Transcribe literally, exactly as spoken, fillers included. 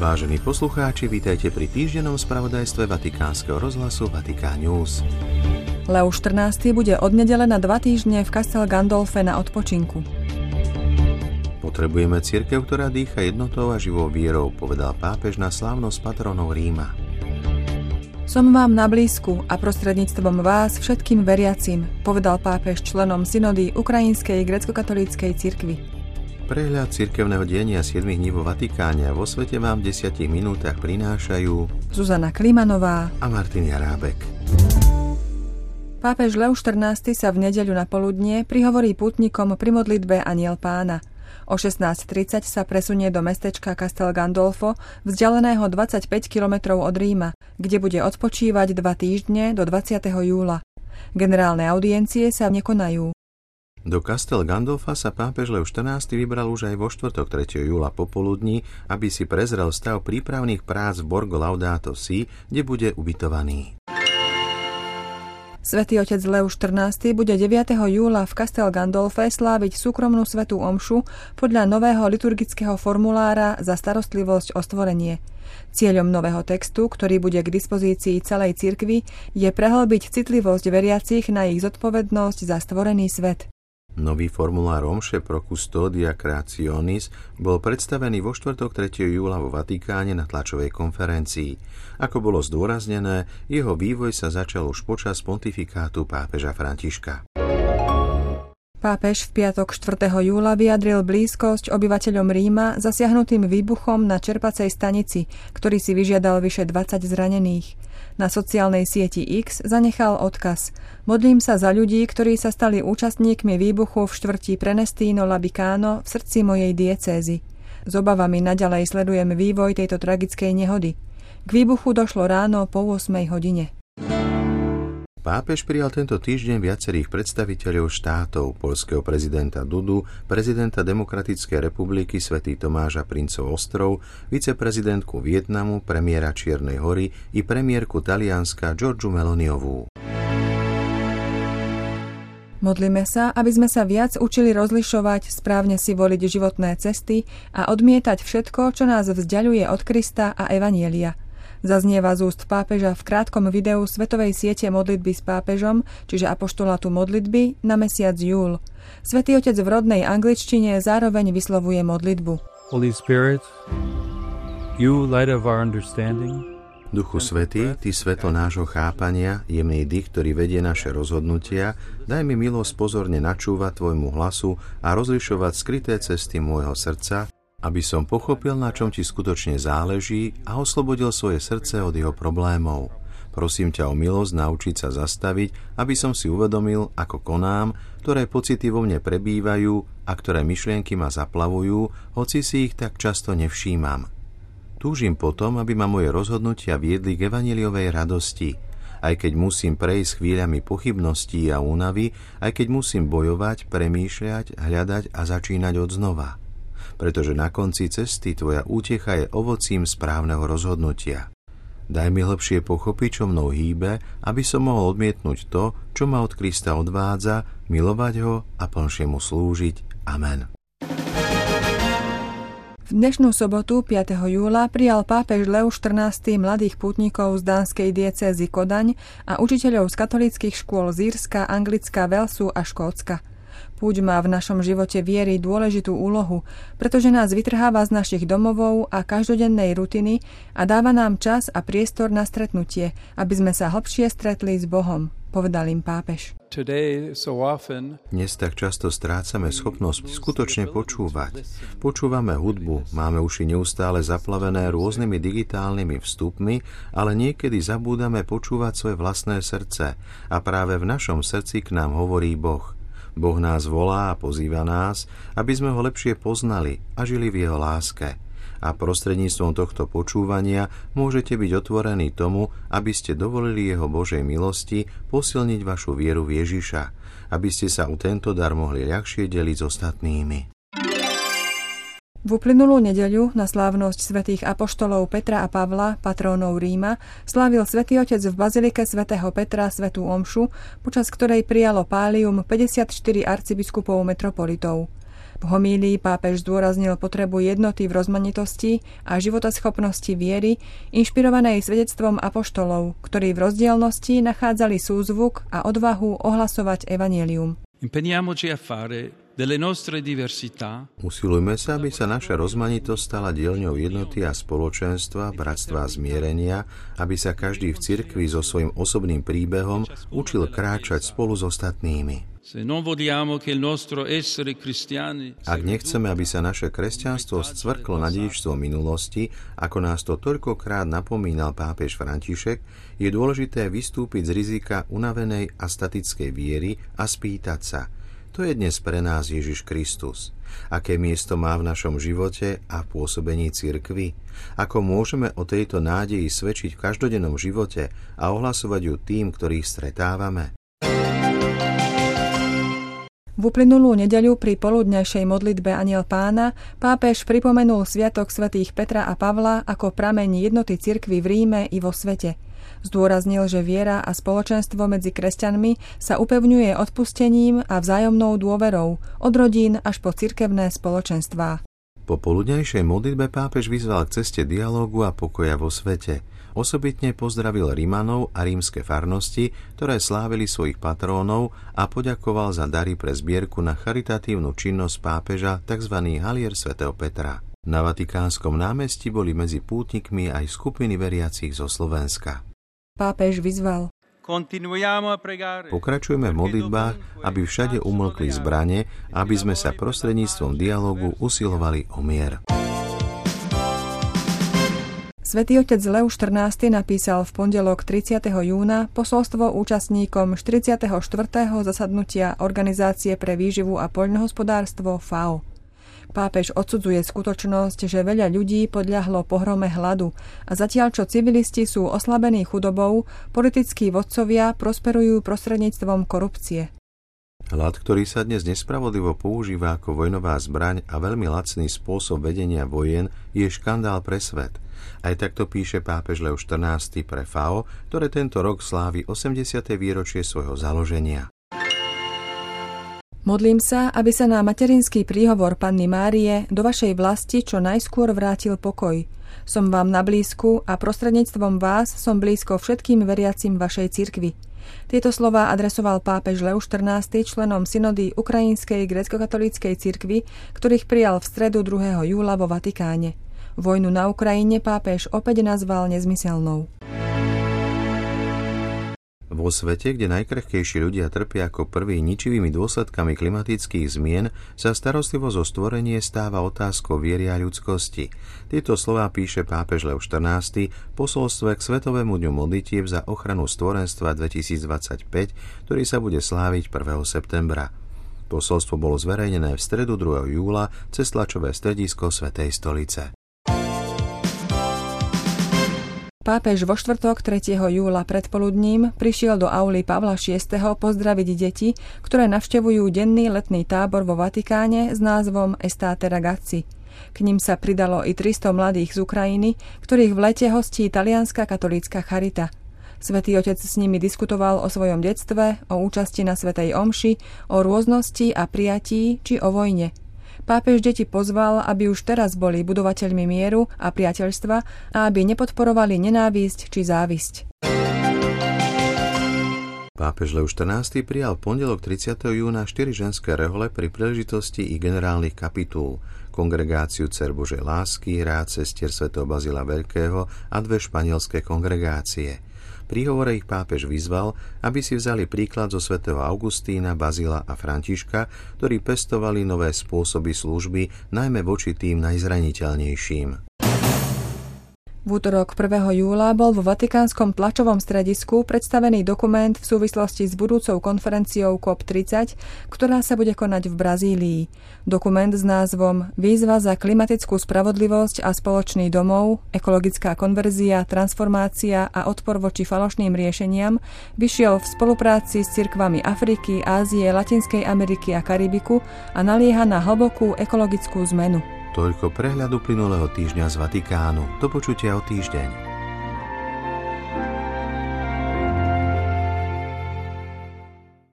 Vážení poslucháči, vítajte pri týždennom spravodajstve Vatikánskeho rozhlasu Vatikán News. Leo štrnásty bude od nedele na dva týždne v Castel Gandolfe na odpočinku. Potrebujeme cirkev, ktorá dýcha jednotou a živou vierou, povedal pápež na slávnosť patronov Ríma. Som vám na blízku a prostredníctvom vás všetkým veriacim, povedal pápež členom synody Ukrajinskej gréckokatolíckej cirkvi. Prehľad cirkevného diania siedmich dní vo Vatikáne a vo svete vám v desiatich minútach prinášajú Zuzana Klimanová a Martin Jarábek. Pápež Leo štrnásty sa v nedeľu na poludnie prihovorí pútnikom pri modlitbe Anjel Pána. O šestnásť tridsať sa presunie do mestečka Castel Gandolfo, vzdialeného dvadsaťpäť kilometrov od Ríma, kde bude odpočívať dva týždne do dvadsiateho júla. Generálne audiencie sa nekonajú. Do Castel Gandolfa sa pápež Leo štrnásty vybral už aj vo štvrtok tretieho júla popoludní, aby si prezrel stav prípravných prác v Borgo Laudato Si, kde bude ubytovaný. Svätý otec Leo štrnásty bude deviateho júla v Castel Gandolfe sláviť súkromnú svätú omšu podľa nového liturgického formulára za starostlivosť o stvorenie. Cieľom nového textu, ktorý bude k dispozícii celej cirkvi, je prehlbiť citlivosť veriacich na ich zodpovednosť za stvorený svet. Nový formulár omše pro custodia creationis bol predstavený vo štvrtok tretieho júla vo Vatikáne na tlačovej konferencii. Ako bolo zdôraznené, jeho vývoj sa začal už počas pontifikátu pápeža Františka. Pápež v piatok štvrtého júla vyjadril blízkosť obyvateľom Ríma zasiahnutým výbuchom na čerpacej stanici, ktorý si vyžiadal vyše dvadsať zranených. Na sociálnej sieti X zanechal odkaz: Modlím sa za ľudí, ktorí sa stali účastníkmi výbuchu v štvrti Prenestino Labicano v srdci mojej diecézy. S obavami naďalej sledujem vývoj tejto tragickej nehody. K výbuchu došlo ráno po ôsmej hodine. Pápež prijal tento týždeň viacerých predstaviteľov štátov, poľského prezidenta Dudu, prezidenta Demokratickej republiky Svätý Tomáš a princov ostrov, viceprezidentku Vietnamu, premiéra Čiernej hory i premiérku Talianska Giorgiu Meloniovú. Modlíme sa, aby sme sa viac učili rozlišovať, správne si voliť životné cesty a odmietať všetko, čo nás vzdialuje od Krista a Evanjelia. Zaznieva z úst pápeža v krátkom videu svetovej siete modlitby s pápežom, čiže apoštolátu modlitby, na mesiac júl. Svätý otec v rodnej angličtine zároveň vyslovuje modlitbu. Holy Spirit, you light of our understanding. Duchu Svätý, ty svetlo nášho chápania, jemný dých, ktorý vedie naše rozhodnutia, daj mi milosť pozorne načúvať tvojmu hlasu a rozlišovať skryté cesty môjho srdca, aby som pochopil, na čom ti skutočne záleží a oslobodil svoje srdce od jeho problémov. Prosím ťa o milosť naučiť sa zastaviť, aby som si uvedomil, ako konám, ktoré pocity vo mne prebývajú a ktoré myšlienky ma zaplavujú, hoci si ich tak často nevšímam. Túžim potom, aby ma moje rozhodnutia viedli k evanjeliovej radosti, aj keď musím prejsť chvíľami pochybností a únavy, aj keď musím bojovať, premýšľať, hľadať a začínať od znova. Pretože na konci cesty tvoja útecha je ovocím správneho rozhodnutia. Daj mi hlbšie pochopiť, čo mnou hýbe, aby som mohol odmietnúť to, čo ma od Krista odvádza, milovať ho a plnšie mu slúžiť. Amen. V dnešnú sobotu, piateho júla, prijal pápež Leo štrnásty mladých pútnikov z dánskej diecézy Kodaň a učiteľov z katolíckych škôl z Írska, Anglicka, Walesu a Škótska. Púť má v našom živote viery dôležitú úlohu, pretože nás vytrháva z našich domovov a každodennej rutiny a dáva nám čas a priestor na stretnutie, aby sme sa hlbšie stretli s Bohom, povedal im pápež. Dnes tak často strácame schopnosť skutočne počúvať. Počúvame hudbu, máme uši neustále zaplavené rôznymi digitálnymi vstupmi, ale niekedy zabúdame počúvať svoje vlastné srdce a práve v našom srdci k nám hovorí Boh. Boh nás volá a pozýva nás, aby sme ho lepšie poznali a žili v jeho láske. A prostredníctvom tohto počúvania môžete byť otvorení tomu, aby ste dovolili jeho Božej milosti posilniť vašu vieru v Ježiša, aby ste sa o tento dar mohli ľahšie deliť s ostatnými. V uplynulú nedeľu na slávnosť svätých apoštolov Petra a Pavla, patrónov Ríma, slávil svätý otec v bazilike svätého Petra svätú omšu, počas ktorej prijalo pálium päťdesiatštyri arcibiskupov metropolitov. V homílii pápež zdôraznil potrebu jednoty v rozmanitosti a životaschopnosti viery, inšpirovanej svedectvom apoštolov, ktorí v rozdielnosti nachádzali súzvuk a odvahu ohlasovať evanjelium. Impegniamoci a fare delle nostre diversità. Usilujme sa, aby sa naša rozmanitosť stala dielňou jednoty a spoločenstva, bratstva a zmierenia, aby sa každý v cirkvi so svojím osobným príbehom učil kráčať spolu s ostatnými. Ak nechceme, aby sa naše kresťanstvo scvrklo na dedičstvo minulosti, ako nás to toľkokrát napomínal pápež František, je dôležité vystúpiť z rizika unavenej a statickej viery a spýtať sa: to je dnes pre nás Ježiš Kristus? Aké miesto má v našom živote a pôsobení cirkvi? Ako môžeme o tejto nádeji svedčiť v každodennom živote a ohlasovať ju tým, ktorých stretávame? V uplynulú nedeľu pri poludňajšej modlitbe Anjel Pána pápež pripomenul sviatok svätých Petra a Pavla ako prameň jednoty cirkvi v Ríme i vo svete. Zdôraznil, že viera a spoločenstvo medzi kresťanmi sa upevňuje odpustením a vzájomnou dôverou, od rodín až po cirkevné spoločenstvá. Po poludňajšej modlitbe pápež vyzval k ceste dialógu a pokoja vo svete. Osobitne pozdravil Rimanov a rímske farnosti, ktoré slávili svojich patrónov, a poďakoval za dary pre zbierku na charitatívnu činnosť pápeža, tzv. Halier svätého Petra. Na Vatikánskom námestí boli medzi pútnikmi aj skupiny veriacich zo Slovenska. Pápež vyzval: pokračujeme v modlitbách, aby všade umlkli zbrane, aby sme sa prostredníctvom dialógu usilovali o mier. Svätý otec Leus štrnásty napísal v pondelok tridsiateho júna posolstvo účastníkom štyridsiateho štvrtého zasadnutia Organizácie pre výživu a poľnohospodárstvo F A O. Pápež odsudzuje skutočnosť, že veľa ľudí podľahlo pohrome hladu a zatiaľ čo civilisti sú oslabení chudobou, politickí vodcovia prosperujú prostredníctvom korupcie. Hlad, ktorý sa dnes nespravodlivo používa ako vojnová zbraň a veľmi lacný spôsob vedenia vojen, je škandál pre svet. Aj takto píše pápež Leus štrnásty pre F A O, ktoré tento rok slávi osemdesiate výročie svojho založenia. Modlím sa, aby sa na materinský príhovor Panny Márie do vašej vlasti čo najskôr vrátil pokoj. Som vám na blízku a prostredníctvom vás som blízko všetkým veriacim vašej cirkvi. Tieto slová adresoval pápež Leus štrnásty členom synody Ukrajinskej gréckokatolíckej cirkvi, ktorých prijal v stredu druhého júla vo Vatikáne. Vojnu na Ukrajine pápež opäť nazval nezmyselnou. Vo svete, kde najkrehkejší ľudia trpia ako prví ničivými dôsledkami klimatických zmien, sa starostlivosť o stvorenie stáva otázkou viery a ľudskosti. Tieto slová píše pápež Leus štrnásty v posolstve k Svetovému dňu modlitieb za ochranu stvorenstva dvetisícdvadsaťpäť, ktorý sa bude sláviť prvého septembra. Posolstvo bolo zverejnené v stredu druhého júla cez tlačové stredisko Svätej stolice. Pápež vo štvrtok tretieho júla predpoludním prišiel do auly Pavla šiesteho pozdraviť deti, ktoré navštevujú denný letný tábor vo Vatikáne s názvom Estate Ragazzi. K nim sa pridalo i tristo mladých z Ukrajiny, ktorých v lete hostí talianska katolícka charita. Svätý otec s nimi diskutoval o svojom detstve, o účasti na svätej omši, o rôznosti a prijatí či o vojne. Pápež deti pozval, aby už teraz boli budovateľmi mieru a priateľstva a aby nepodporovali nenávisť či závisť. Pápež Leus štrnásty prijal v pondelok tridsiateho júna štyri ženské rehole pri príležitosti ich generálnych kapitúl, kongregáciu Dcer Božej lásky, rád sestier svätého Bazila Veľkého a dve španielské kongregácie. Pri hovore ich pápež vyzval, aby si vzali príklad zo svätého Augustína, Bazila a Františka, ktorí pestovali nové spôsoby služby, najmä voči tým najzraniteľnejším. V útorok prvého júla bol vo Vatikánskom tlačovom stredisku predstavený dokument v súvislosti s budúcou konferenciou C O P tridsať, ktorá sa bude konať v Brazílii. Dokument s názvom Výzva za klimatickú spravodlivosť a spoločný domov, ekologická konverzia, transformácia a odpor voči falošným riešeniam vyšiel v spolupráci s cirkvami Afriky, Ázie, Latinskej Ameriky a Karibiku a nalieha na hlbokú ekologickú zmenu. Toľko prehľad uplynulého týždňa z Vatikánu. Do počutia o týždeň.